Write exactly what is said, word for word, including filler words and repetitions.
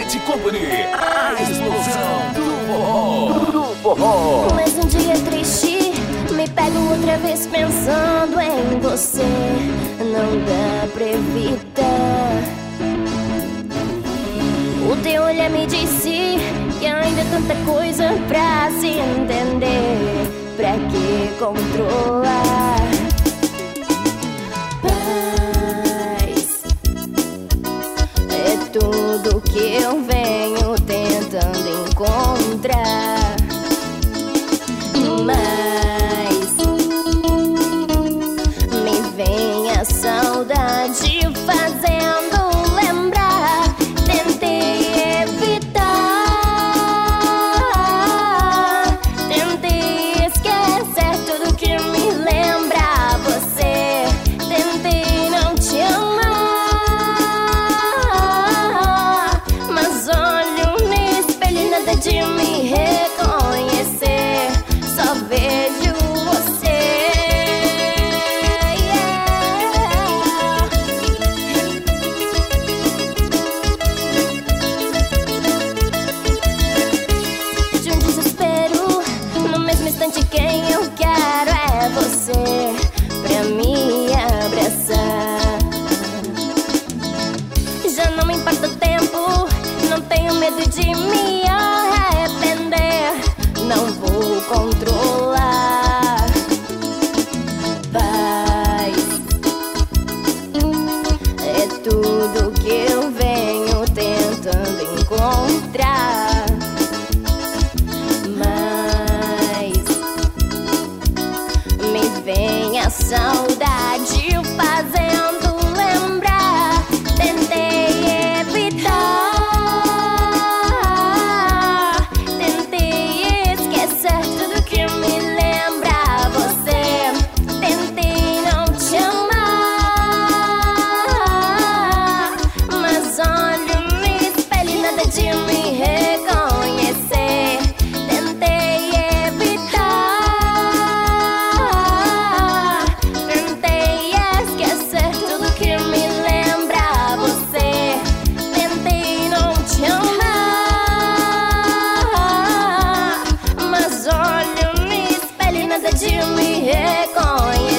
Hit Company, a explosão do forró, do forró. Mas um dia triste, me pego outra vez pensando em você. Não dá pra evitar. O teu olhar me disse que ainda é tanta coisa pra se entender. Pra que controlar? Paz é tudo que eu venho tentando encontrar. Mas me vem a saudade fazendo lembrar. Tentei evitar, tentei esquecer tudo que me lembra você. Tentei não te amar, mas olho no espelho e nada de me reconhecer. Só vejo você, yeah. De um desespero, no mesmo instante quem eu quero é você, pra me abraçar. Já não me importa o tempo, não tenho medo de me arrepender. Não vou controlar. Paz é tudo que eu venho tentando encontrar. Mas me vem a saudade fazendo lembrar. Tentei evitar, tentei esquecer tudo que me lembra você. Tentei não te amar, mas olho no espelho e nada de me reconhecer. Tentei evitar, tentei esquecer tudo que me lembra você. Tentei não te amar, mas olho no espelho e nada de me reconhecer.